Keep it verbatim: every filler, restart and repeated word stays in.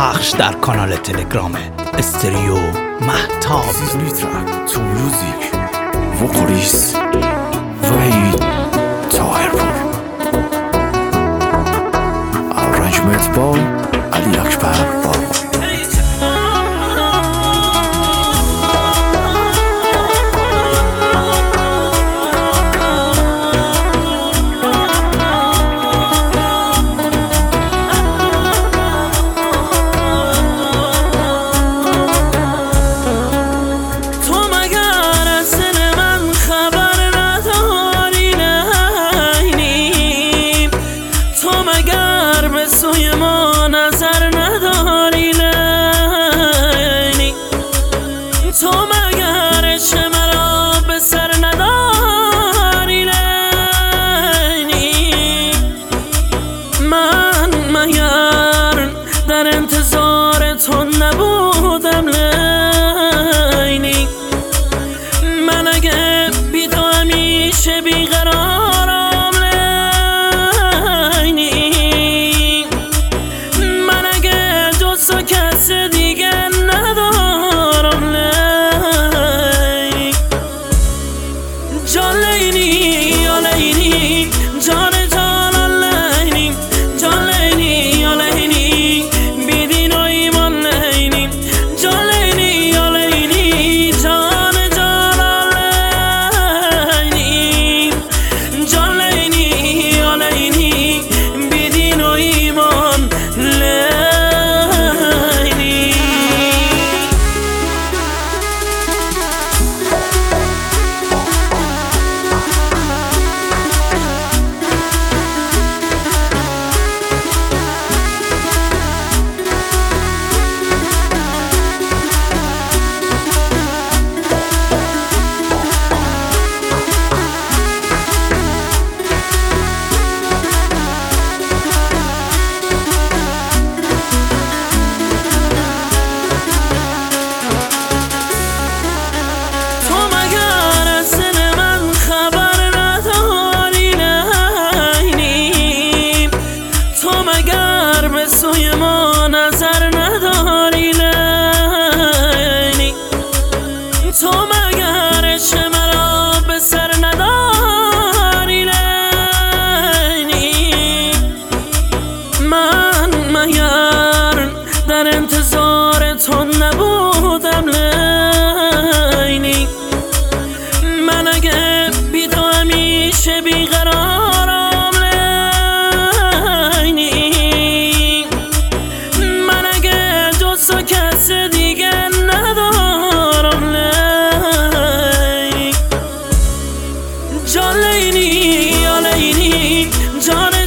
پخش در کانال تلگرام استریو مهتاب. This is new track to music vocalist Vahid Tahirpur. Arrangement by Ali Akbar Barwa. سوی ما نظر نداری لینی، تو مگر چه مرا به سر نداری لینی، من مگر در انتظار تو نبودم لینی، من اگه بی تو همیشه بیقرارم تو کس دیگه ندارم لینی، جان لینی یا لینی، جان جان لینی، جان لینی یا لینی، بیدین و ایمان لینی، جان لینی یا لینی، جان جان لینی، جان لینی یا لینی، بیدین و ایمان لینی. سوی ما نظر نداری لینی، تو مگر چه مرا به سر نداری لینی، من مگر در انتظار تو نبودم لینی، من اگه بی تو همیشه بیقرارم تو کس دیگه ندارم لینی، جان لینی یا لینی، جان